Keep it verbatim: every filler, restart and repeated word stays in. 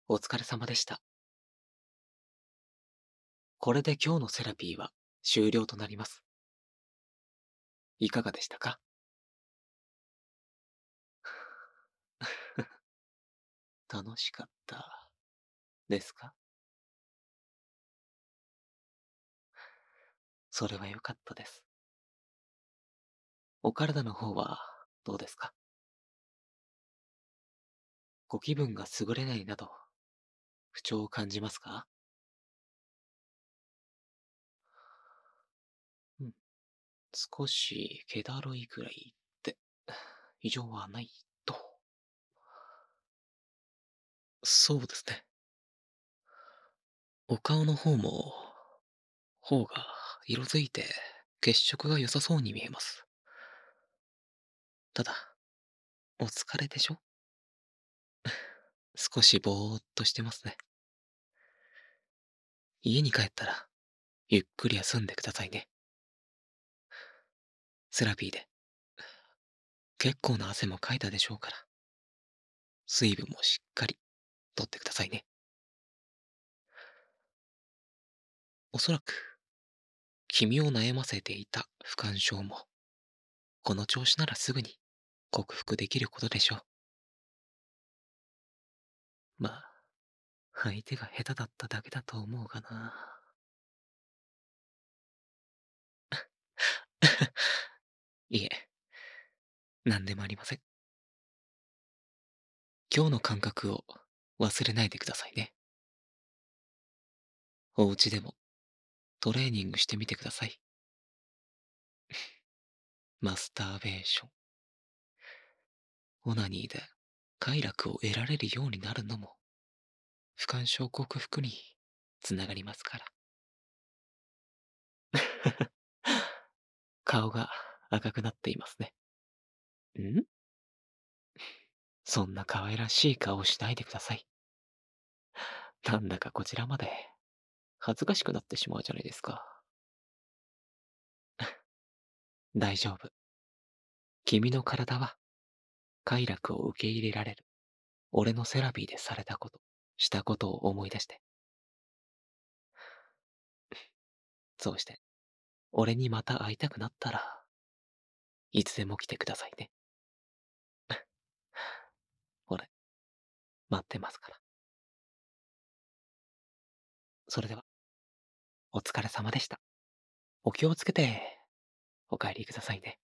お疲れ様でした。これで今日のセラピーは終了となります。いかがでしたか？楽しかったですか？それは良かったです。お体の方はどうですか？ご気分が優れないなど、不調を感じますか？うん。少し気だるいくらいって、異常はないと。そうですね。お顔の方も、方が色づいて血色が良さそうに見えます。ただ、お疲れでしょ？少しぼーっとしてますね。家に帰ったら、ゆっくり休んでくださいね。セラピーで、結構な汗もかいたでしょうから、水分もしっかりとってくださいね。おそらく、君を悩ませていた不干渉も、この調子ならすぐに克服できることでしょう。まあ、相手が下手だっただけだと思うがな。いえ、なんでもありません。今日の感覚を忘れないでくださいね。お家でもトレーニングしてみてください。マスターベーション。オナニーで快楽を得られるようになるのも、不干渉克服につながりますから。顔が赤くなっていますね。んそんな可愛らしい顔をしないでください。なんだかこちらまで恥ずかしくなってしまうじゃないですか。大丈夫。君の体は快楽を受け入れられる。俺のセラピーでされたこと、したことを思い出して。そうして、俺にまた会いたくなったらいつでも来てくださいね。俺、待ってますから。それでは、お疲れ様でした。お気をつけて、お帰りくださいね。